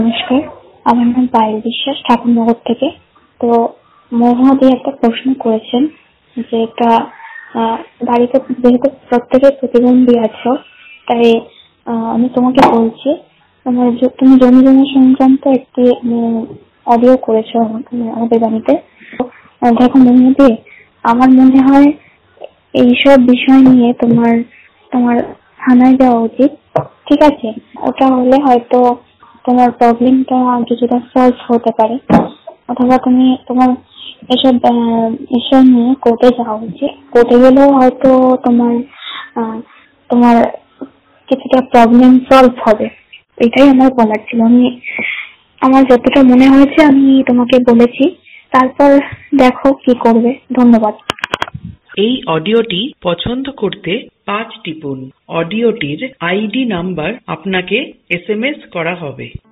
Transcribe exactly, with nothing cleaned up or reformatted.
নমস্কার, আমার নাম পায়েল বিশ্বাস, ঠাকুরনগর থেকে। তো মহুয়াদি একটা প্রশ্ন করেছেন যে একটা আহ, বাড়িতে যেহেতু প্রত্যেকের প্রতিবন্ধী আছো, তাই আহ, আমি তোমাকে বলছি, তোমার যে- তুমি জমি জমা সংক্রান্ত একটি অডিও করেছো আমাকে- আমাদের বাড়িতে। তো, আহ, দেখো মহুয়াদি, আমার মনে হয় এইসব বিষয় নিয়ে তোমার তোমার থানায় যাওয়া উচিত। ঠিক আছে, ওটা হলে হয়তো তোমার প্রবলেমটা কিছুটা সলভ হতে পারে, অথবা তুমি তোমার এসব আহ, বিষয় নিয়ে কোর্টে যাওয়া উচিত। কোর্টে গেলেও হয়তো তোমার আহ, তোমার কিছুটা প্রবলেম সলভ হবে। এটাই আমার বলার ছিল। আমি আমার যতটা মনে হয়েছে আমি তোমাকে বলেছি, তারপর দেখো কি করবে। ধন্যবাদ। এই অডিওটি পছন্দ করতে পাঁচ টিপুন। অডিওটির আইডি নাম্বার আপনাকে এসএমএস করা হবে।